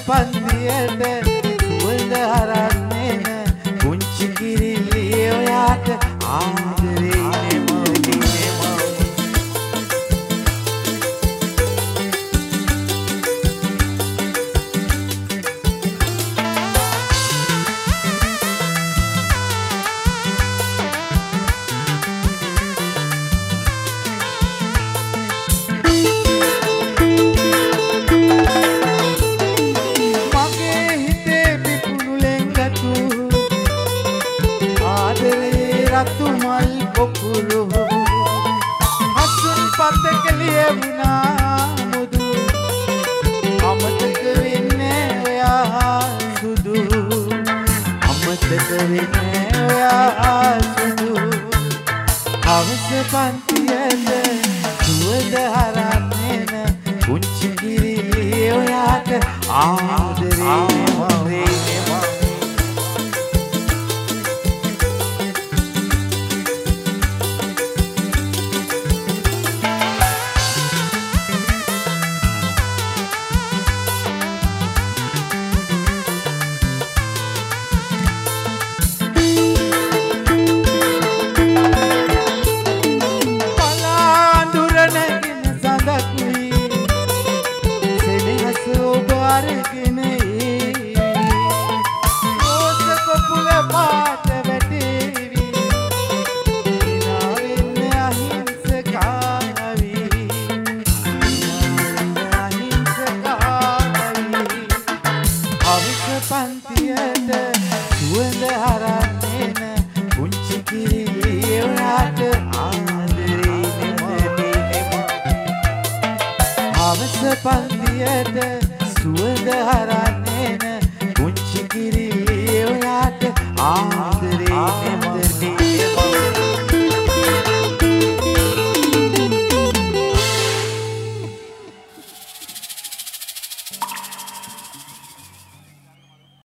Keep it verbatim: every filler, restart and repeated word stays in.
පන්දියට සුවඳ හරන්නේන පුංචි කිරිල්ලිය ඔයාට ආදරේ නෙමවි නෙමවි රතු මල් පොකුරු හසුන් පතක ලියවුණා මුදු අමතක වෙන්නේ ඔයා සුදු අමතක වෙන්නේ ඔයා සුදු හවස පන්තියට සුවඳ හරන්නේන පුංචි කිරිල්ලිය ඔයාට ආදරේ නෙමවි පන්තියට සුවඳ හරන්නේන පුංචි කිරිල්ලිය ඔයාට ආදරේ නෙමවි නෙමවි හවස පන්තියට සුවඳ හරන්නේන